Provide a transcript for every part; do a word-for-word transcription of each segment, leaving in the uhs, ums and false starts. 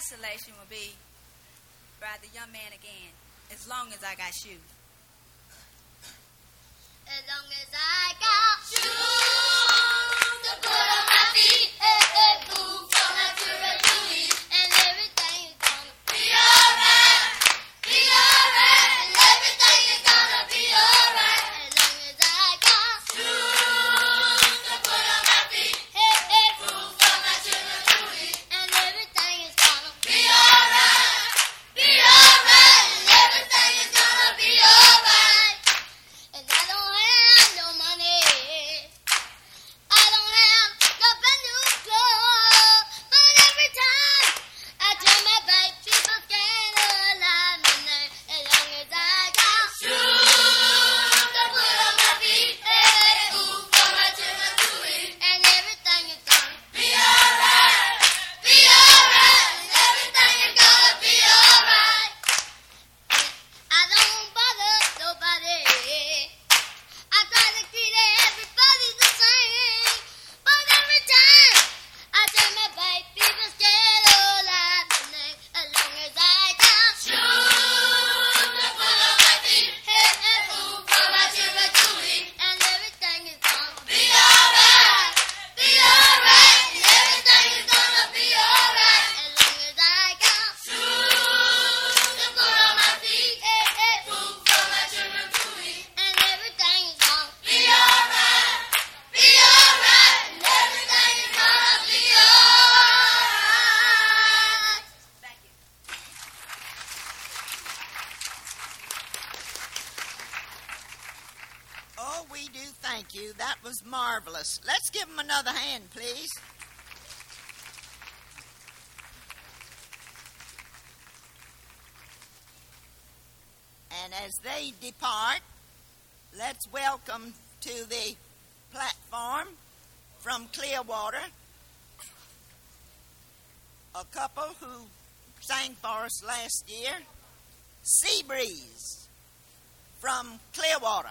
selection will be by the Young Man Again, As Long As I Got Shoes. As long as I got shoes to put on my feet, hey, hey, boots on my jewelry, and everything is gonna be alright, be alright, and everything is gonna be alright. As long as I got shoes to put on my feet, hey, hey, boots on my jewelry, and everything is gonna be alright, be alright, and everything is gonna be alright. And I don't have no money. I don't have no brand new clothes. But every time I turn my back, people scan alive my name. As long as I got shoes to put on my feet, hey, boots on my jewelry, and everything is gonna be alright, be alright, and everything is gonna be alright. I don't bother nobody. I try to treat everybody the same, but every time I turn my back, people scared all out the name. As long as I got shoes to put on my feet, hey, hey, boots on my jewelry, and everything is gonna be alright, be alright, and everything is gonna be alright. As long as I got shoes to put on my feet, hey, hey, boots on my jewelry, and everything is gonna be alright, be alright, and everything is gonna be alright. Thank you. Oh, we do thank you. That was marvelous. Let's give them another hand, please. And as they depart, let's welcome to the platform from Clearwater a couple who sang for us last year, Sea Breeze from Clearwater.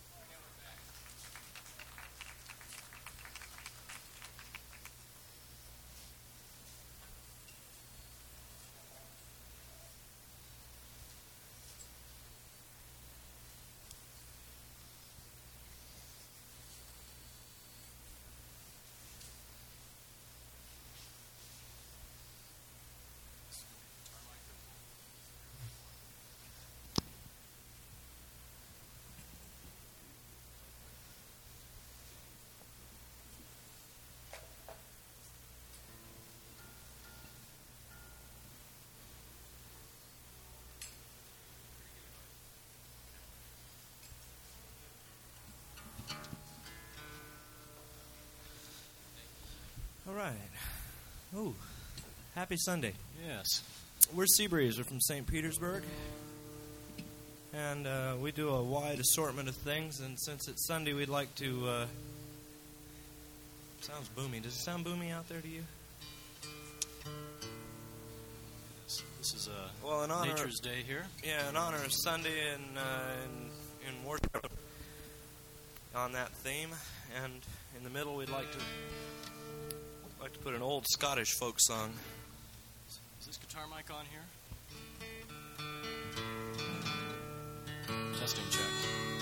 All right. Ooh, happy Sunday. Yes. We're Seabreeze. We're from Saint Petersburg. And uh, we do a wide assortment of things. And since it's Sunday, we'd like to... Uh, sounds boomy. Does it sound boomy out there to you? Yes. This is uh, Well, in honor Nature's of, Day here. Yeah, in honor of Sunday and uh, in, in worship on that theme. And in the middle, we'd like to... I'd like to put an old Scottish folk song. Is this guitar mic on here? Testing check.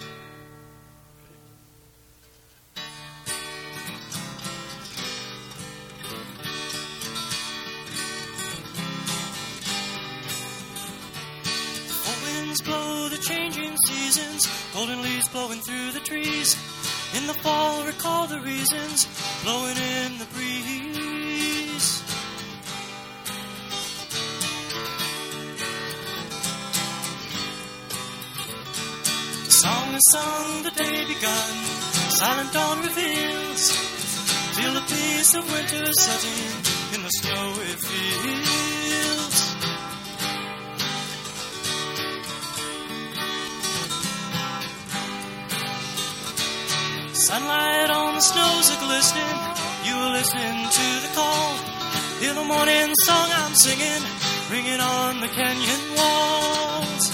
Four winds blow the changing seasons, golden leaves blowing through the trees. In the fall, recall the reasons, blowing in the breeze. The song is sung, the day begun, silent dawn reveals. Feel the peace of winter setting in the snowy fields. Sunlight on the snows are glistening. You are listening to the call. Hear the morning song I'm singing, ringing on the canyon walls.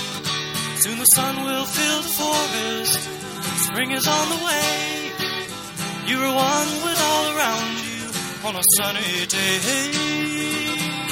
Soon the sun will fill the forest. Spring is on the way. You were one with all around you on a sunny day.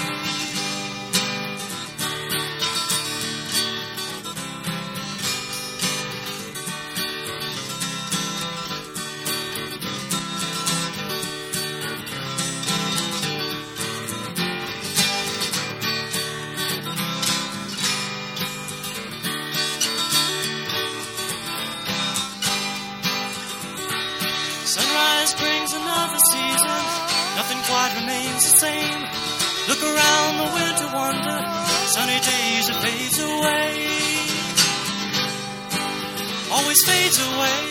Sunrise brings another season. Nothing quite remains the same. Look around the winter wonder. Sunny days, it fades away. Always fades away.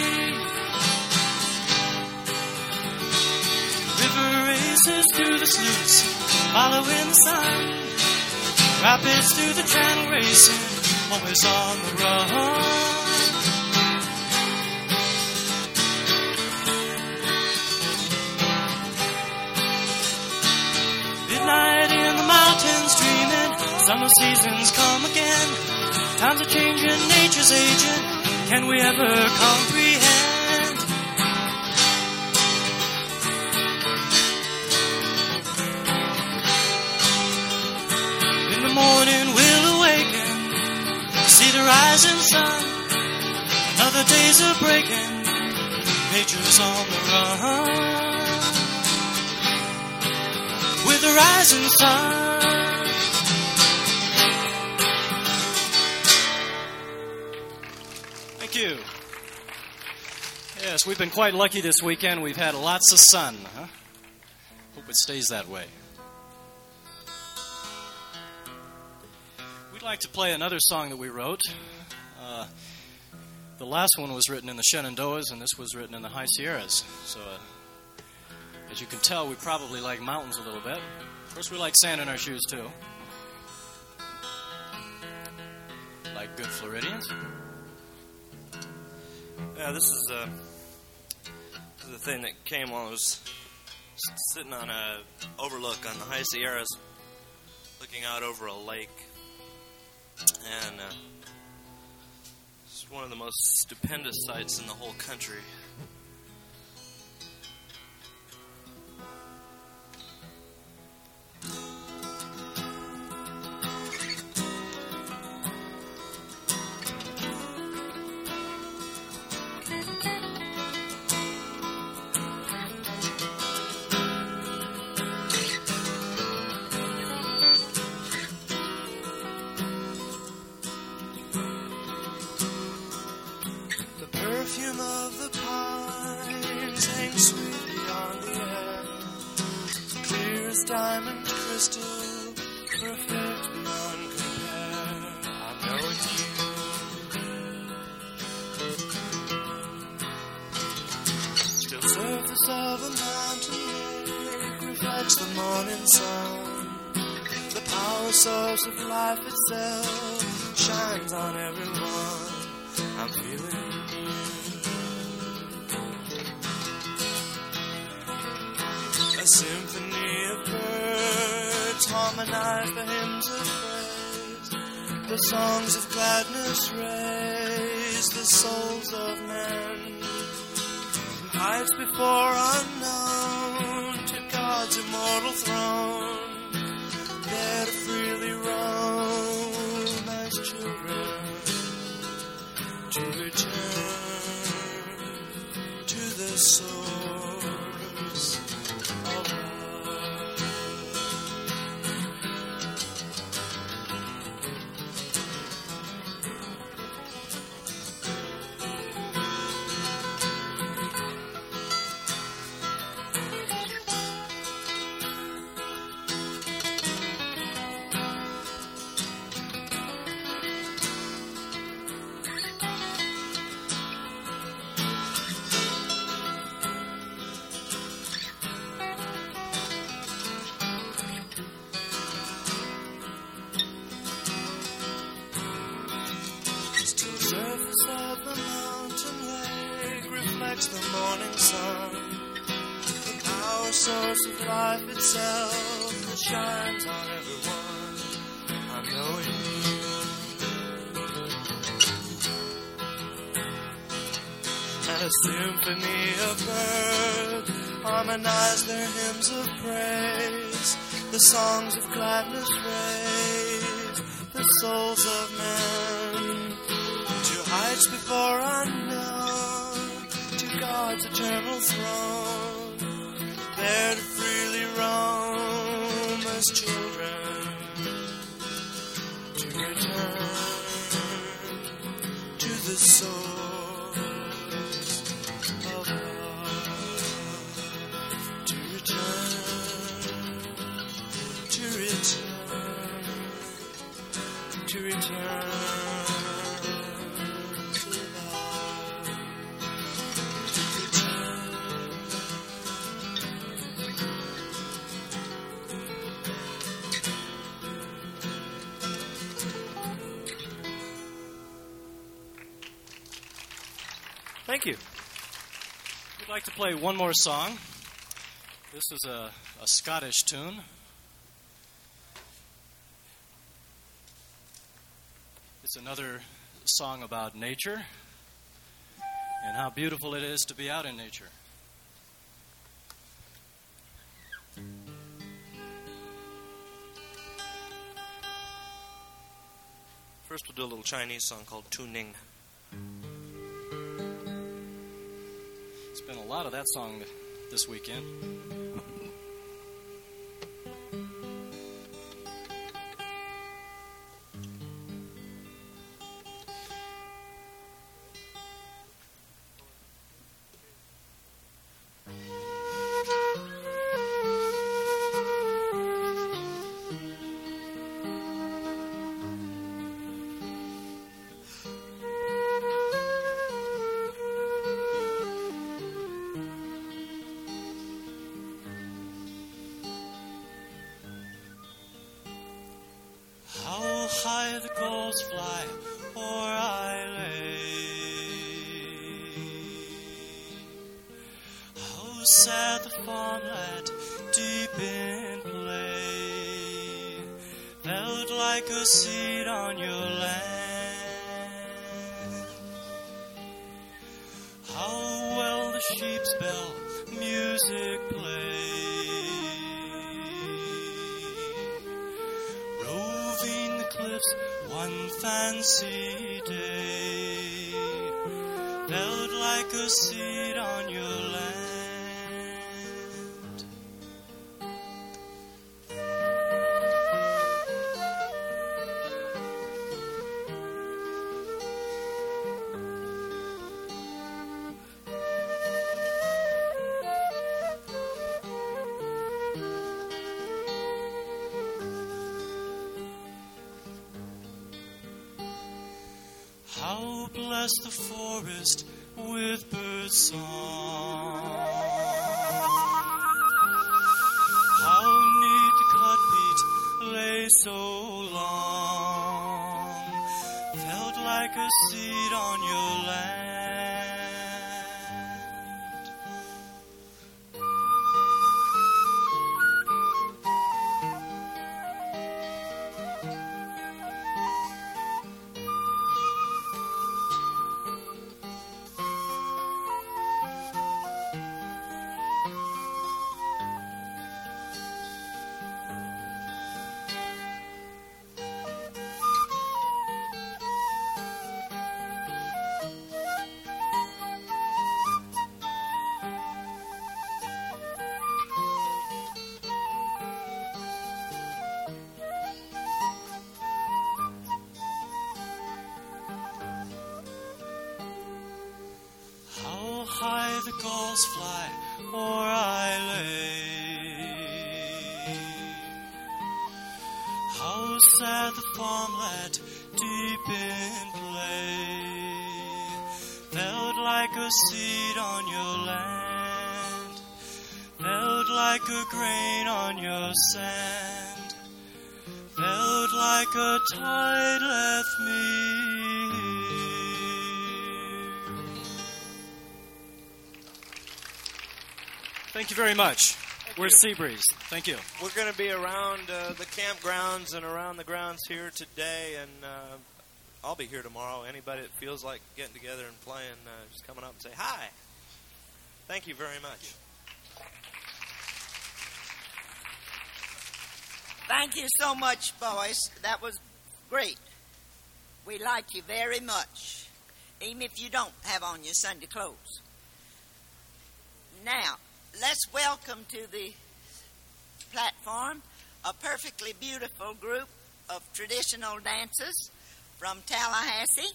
River races through the sluice, following the sun. Rapids through the channel racing, always on the run. Midnight in the mountains dreaming, summer seasons come again. Times are changing, nature's aging. Can we ever comprehend? In the morning we'll awaken, see the rising sun. Another day's a breaking, nature's on the run. With the rising sun. Thank you. Yes, we've been quite lucky this weekend. We've had lots of sun. Huh? Hope it stays that way. We'd like to play another song that we wrote. Uh, the last one was written in the Shenandoahs, and this was written in the High Sierras. So, uh, as you can tell, we probably like mountains a little bit. Of course, we like sand in our shoes, too. Like good Floridians. Yeah, this is, uh, this is a thing that came while I was s- sitting on a overlook on the High Sierras, looking out over a lake. And uh, it's one of the most stupendous sights in the whole country. Perfume of the pines hangs sweetly on the air, clear as diamond crystal, perfect beyond compare. I'm knowing you. Still surface of a mountain lake reflects the morning sun. The power source of life itself shines on everyone. I'm feeling a symphony of birds harmonize the hymns of praise. The songs of gladness raise the souls of men. From heights before unknown to God's immortal throne, there to freely roam as children, to return to the source of love. The morning sun, the power source of life itself that shines on everyone. I'm knowing you. And a A symphony of birds harmonize their hymns of praise. The songs of gladness raise the souls of men to heights before unknown, to God's eternal throne, there to freely roam as children, to return to the source of love, to return, to return, to return to love, to return. Thank you. We'd like to play one more song. This is a, a Scottish tune. It's another song about nature and how beautiful it is to be out in nature. First, we'll do a little Chinese song called Tu Ning. It's been a lot of that song this weekend. How high the gulls fly o'er I lay, how sad the farmland deep in play, felt like a seed on your land. How well the sheep's bell music play, roving the cliffs one fancy day, felt like a seed on your land. How blessed the forest with bird song, how neat the cutbeat lay so long, felt like a seed on your land. How high the gulls fly o'er I lay, how sad the farmland deep in play, felt like a seed on your land, felt like a grain on your sand, felt like a tide left me. Thank you very much. We're Seabreeze. Thank you. We're going to be around uh, the campgrounds and around the grounds here today, and uh, I'll be here tomorrow. Anybody that feels like getting together and playing, uh, just coming up and say hi. Thank you very much. Thank you so much, boys. That was great. We like you very much, even if you don't have on your Sunday clothes. Now, let's welcome to the platform a perfectly beautiful group of traditional dancers from Tallahassee,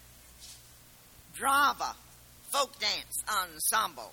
Drava Folk Dance Ensemble.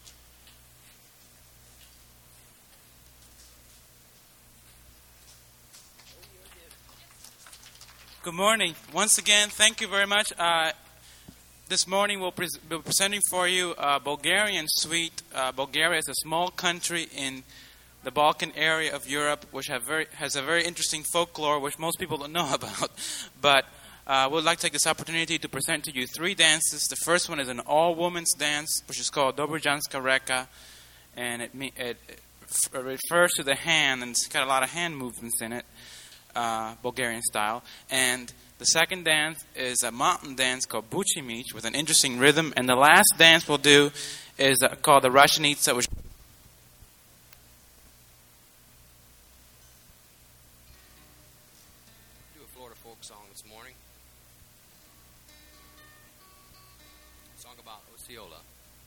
Good morning. Once again, thank you very much. Uh, this morning we'll pre- be presenting for you a Bulgarian suite. Uh, Bulgaria is a small country in the Balkan area of Europe, which have very, has a very interesting folklore, which most people don't know about. But uh, we'd like to take this opportunity to present to you three dances. The first one is an all-women's dance, which is called Dobrojanska Reka, and it, me- it, it refers to the hand, and it's got a lot of hand movements in it. Uh, Bulgarian style. And the second dance is a mountain dance called Buchimic with an interesting rhythm. And the last dance we'll do is uh, called the Rushenitsa, which do a Florida folk song this morning. A song about Osceola.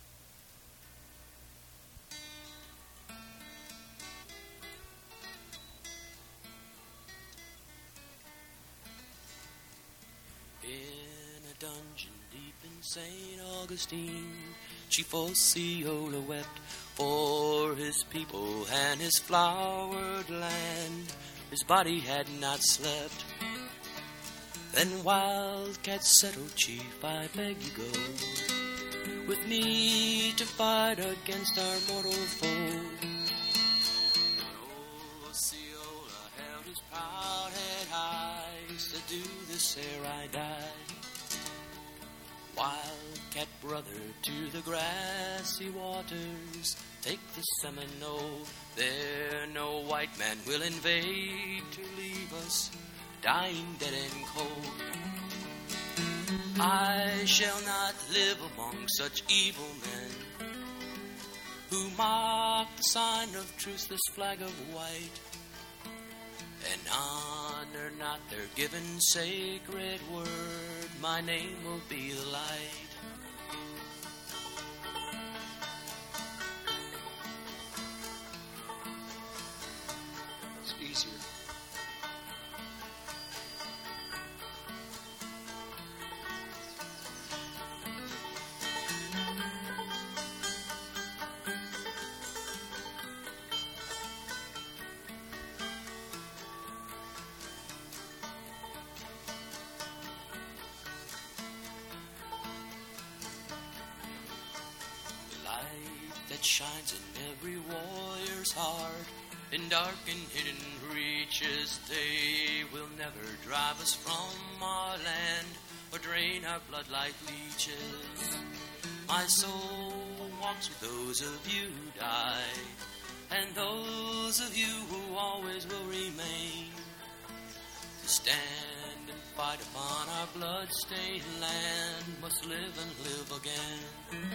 Dungeon deep in Saint Augustine, Chief Osceola wept for his people and his flowered land. His body had not slept. Then Wildcat said, "Oh Chief, I beg you go with me to fight against our mortal foe." Osceola held his proud head high, said, "Do this ere I die." Wildcat brother to the grassy waters, take the Seminole. There no white man will invade to leave us dying dead and cold. I shall not live among such evil men who mock the sign of truce, this flag of white, and honor not their given sacred word. My name will be the light. It's easier. That shines in every warrior's heart, in dark and hidden reaches. They will never drive us from our land or drain our blood like leeches. My soul walks with those of you who die, and those of you who always will remain, to stand and fight upon our blood-stained land, must live and live again.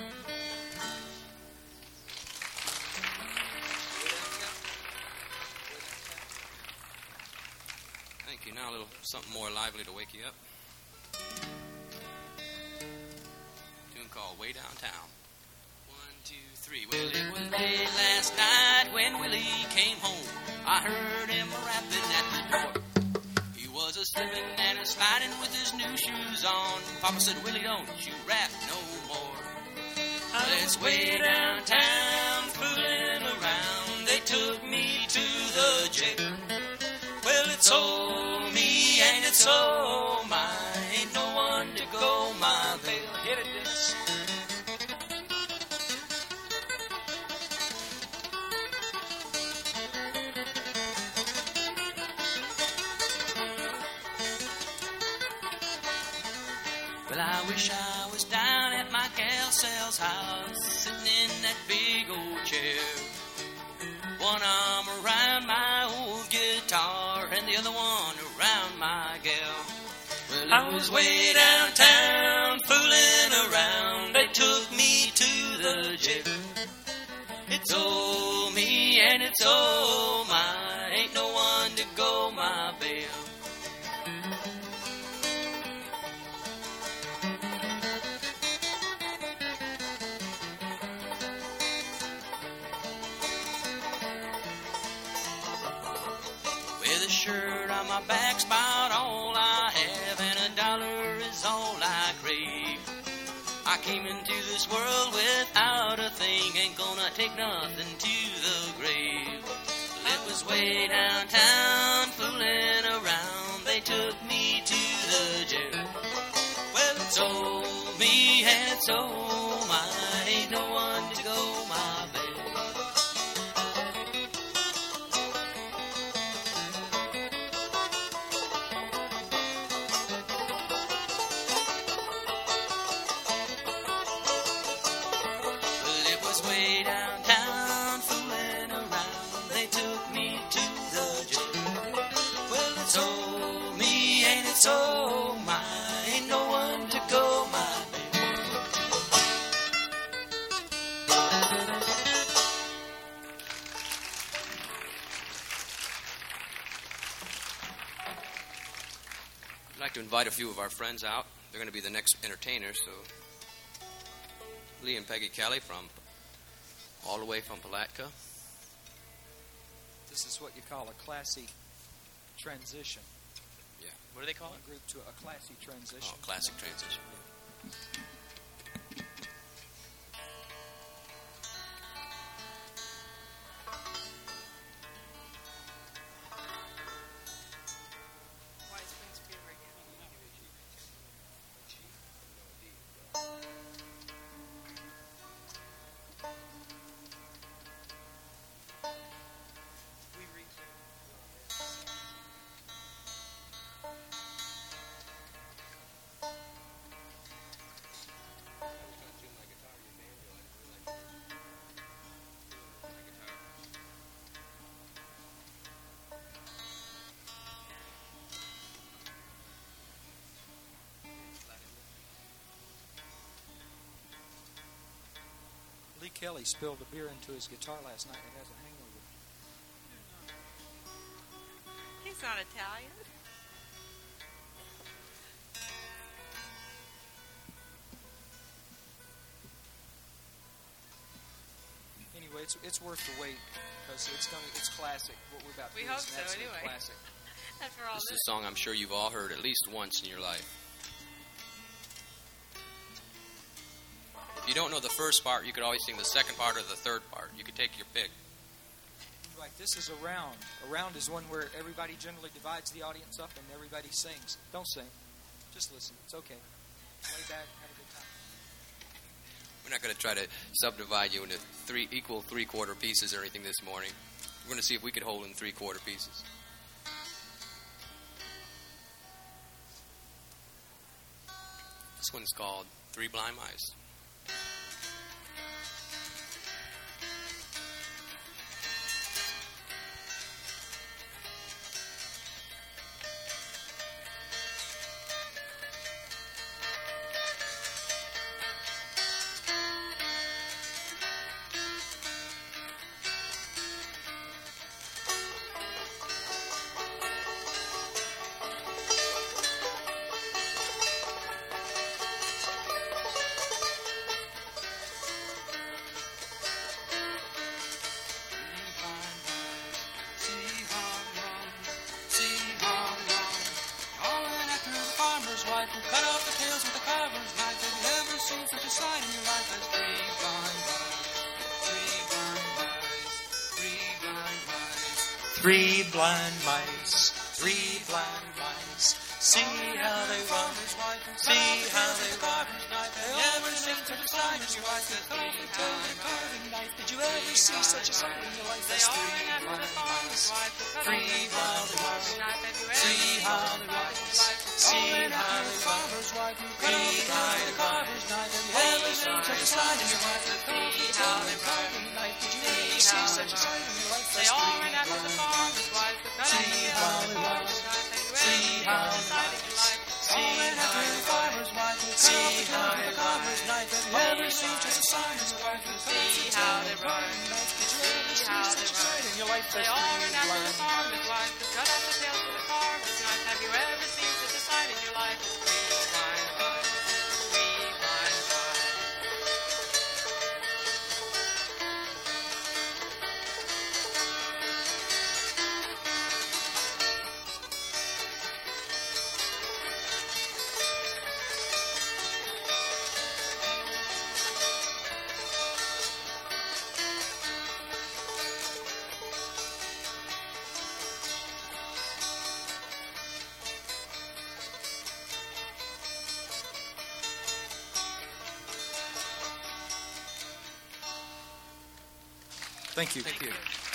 Thank you. Now a little something more lively to wake you up. Tune called Way Downtown. One, two, three. Well, it was late last night when Willie came home. I heard him rapping at the door. He was a slipping and a sliding with his new shoes on. Papa said, "Willie, don't you rap no more." Let's way downtown, fooling around. They took me to the jail. Well, it's all me and it's all mine. Ain't no one to go my bail. Hit it, Dennis. Well, I wish I was down at my gal Sal's house, sitting in that big old chair. One arm around my old guitar and the other one around my gal. Well, I was way downtown fooling around. They took me to the jail. It's oh me and it's oh my. Ain't no one to go my bail. With a shirt on my back's about all I have, and a dollar is all I crave. I came into this world without a thing, ain't gonna take nothing to the grave. Well, it was way downtown fooling around. They took me to the jail. Well, it's oh me and it's oh my. Ain't no one to go my bail. Way downtown fooling around. They took me to the jail. Well, it's oh me and it's oh my. Ain't no one to go my bail. I'd like to invite a few of our friends out. They're going to be the next entertainers. So, Lee and Peggy Kelly from all the way from Palatka. This is what you call a classy transition. Yeah. What do they call it? A group to a classy transition. Oh, classic transition. Lee Kelly spilled a beer into his guitar last night and has a hangover. He's not Italian. Anyway, it's it's worth the wait because it's gonna it's classic. What we're about to We do hope is an so, absolute anyway. classic. After all This this. is a song I'm sure you've all heard at least once in your life. If you don't know the first part, you could always sing the second part or the third part. You could take your pick. Right, this is a round. A round is one where everybody generally divides the audience up and everybody sings. Don't sing. Just listen. It's okay. Lay back, have a good time. We're not going to try to subdivide you into three equal three-quarter pieces or anything this morning. We're going to see if we could hold in three-quarter pieces. This one's called Three Blind Mice. Three blind mice, three blind mice. See how they run, see how they run. They always seem to decide as you like the three blind mice. Did you ever see such a sight in your life as three blind mice? Three blind mice, see how they run, see how they run. Three blind mice. Ever seen such a sight in your life as three blind mice? Did you ever see such a sight in your life as three blind mice? See how they run, see how they run, see See how they ride. Never seems just a sign of life. See how they run. See how they run. Your life They all run after the farmer's wife. To cut off the tails of the farmer's knife. Have you ever seen such a sight in your life? Green vine vine. Green vine vine. Thank you. Thank you.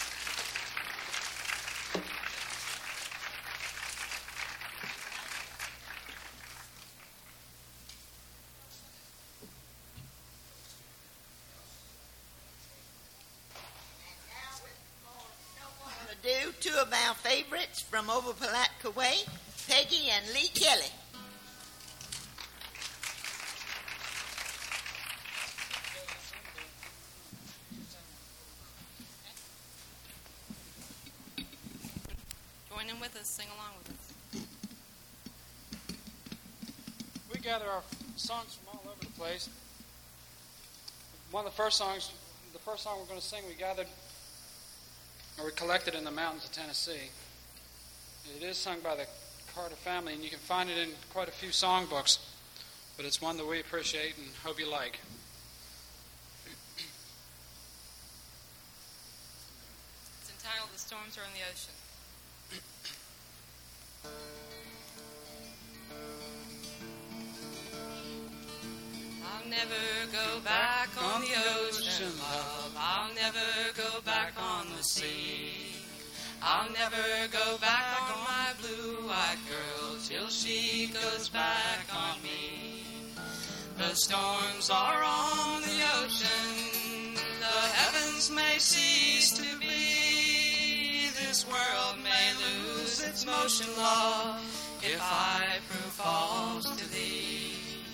To do two of our favorites from over Palatka Way, Peggy and Lee Kelly. Join in with us. Sing along with us. We gather our songs from all over the place. One of the first songs, the first song we're going to sing, we gathered, or we collected in the mountains of Tennessee. It is sung by the Carter family, and you can find it in quite a few songbooks, but it's one that we appreciate and hope you like. It's entitled "The Storms Are in the Ocean." I'll never go back on the ocean, love. I'll never go back on the sea. I'll never go back on my blue-eyed girl till she goes back on me. The storms are on the ocean. The heavens may cease to be. This world may lose its motion, love, if I prove false to thee.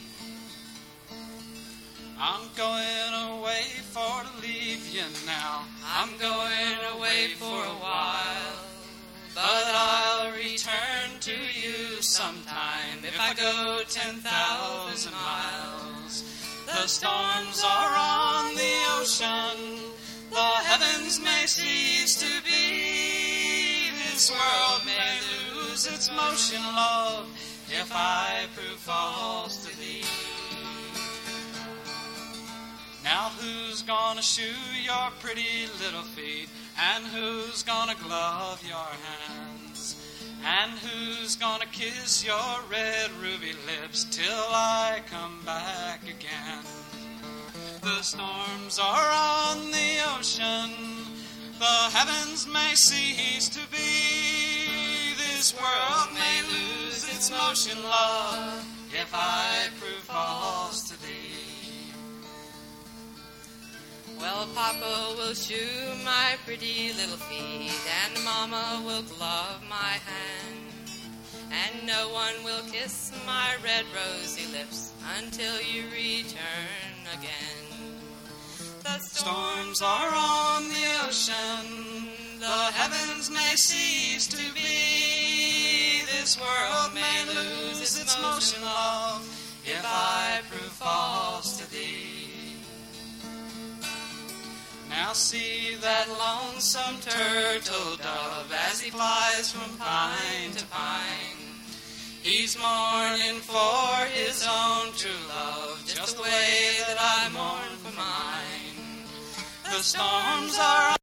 I'm going away for to leave you now. I'm going away for a while, but I'll return to you sometime if I go ten thousand miles. The storms are on the ocean. The heavens may cease to be. This world may lose its motion, love, if I prove false to thee. Now who's gonna shoe your pretty little feet? And who's gonna glove your hands? And who's gonna kiss your red ruby lips till I come back again? The storms are on the ocean. The heavens may cease to be. This world may lose its motion, love, if I prove false to thee. Well, Papa will shoe my pretty little feet, and Mama will glove my hand, and no one will kiss my red rosy lips until you return again. The storms are on the ocean. The heavens may cease to be. This world may lose its motion, love, if I prove false to thee. Now see that lonesome turtle dove as he flies from pine to pine. He's mourning for his own true love, just the way that I mourn for mine. The storms are